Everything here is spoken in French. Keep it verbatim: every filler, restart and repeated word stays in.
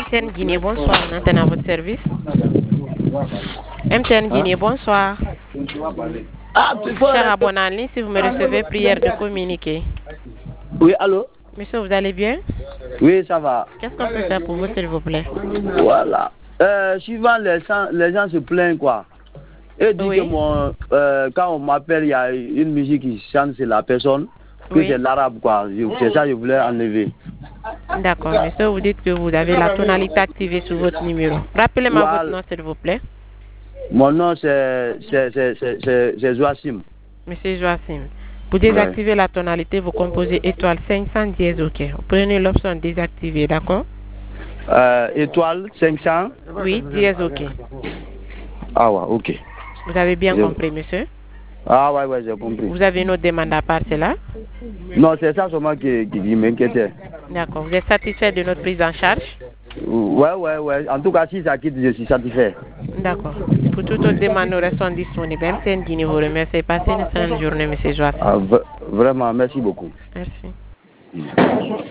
M T N Guinée, bonsoir. On entend à votre service. M T N Guinée, bonsoir. Cher abonné en ligne, si vous me recevez, prière de communiquer. Oui, allô? Monsieur, vous allez bien? Oui, ça va. Qu'est-ce qu'on peut faire pour vous, s'il vous plaît? Voilà. Euh, souvent, les gens, les gens se plaignent, quoi. Et disent Oui. que mon, euh, quand on m'appelle, il y a une musique qui chante, c'est la personne, que Oui. c'est l'arabe, quoi. Je- C'est ça que je voulais enlever. D'accord, monsieur, vous dites que vous avez la tonalité activée sur votre numéro. Rappelez-moi Voilà. votre nom, s'il vous plaît. Mon nom, c'est c'est- c'est- c'est- c'est- c'est Joachim. Monsieur Joachim. Pour Ouais. désactiver la tonalité, vous composez étoile cinq cents dièse OK. Vous prenez l'option désactiver, d'accord? Euh, étoile cinq cents. Oui, dièse OK. Ah ouais, ok. Vous avez bien Je- compris, monsieur? Ah ouais, ouais, j'ai compris. Vous avez une autre demande à part cela? Non, c'est ça seulement qui, qui, qui m'inquiétait. D'accord. Vous êtes satisfait de notre prise en charge? Ouais, ouais, ouais. En tout cas, si ça quitte, je suis satisfait. D'accord. Pour toute autre demande, nous restons disponibles. M T N Guinée vous remercie. Passez une excellente journée, monsieur Joachim. Ah, v- vraiment, merci beaucoup. Merci.